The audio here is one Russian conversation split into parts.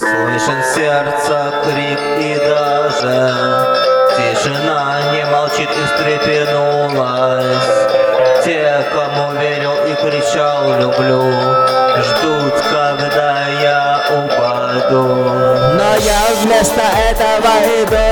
Слышен сердца крик и даже тишина не молчит и встрепенулась. Те, кому верил и кричал «люблю», ждут, когда я упаду. Но я вместо этого иду,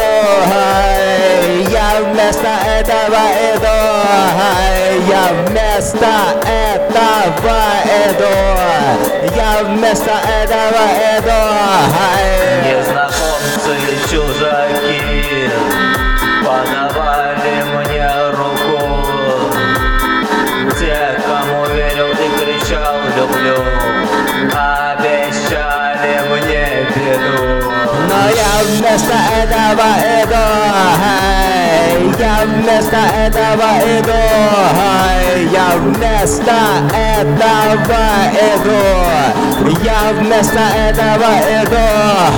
я вместо этого иду, я вместо этого иду, я вместо этого иду. Незнакомцы, чужаки подавали мне руку. Те, кому верил и кричал «люблю», обещали мне беду. Но я вместо этого иду, я вместо этого иду, я вместо этого иду, я вместо этого иду.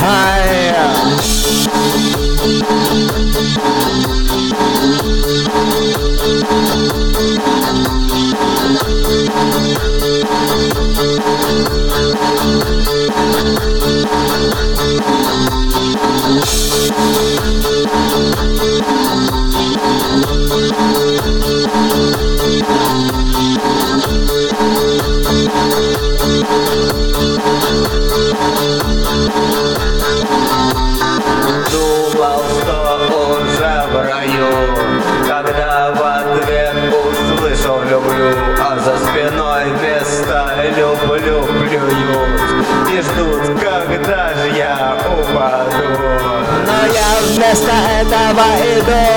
Думал, что уже в раю, когда в ответ услышал «люблю», а за спиной вместо «люблю» плюют и ждут, когда же я упаду. Но я вместо этого иду,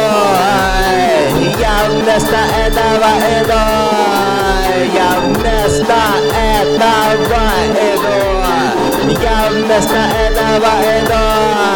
я вместо этого иду, я вместо этого иду, я вместо этого иду.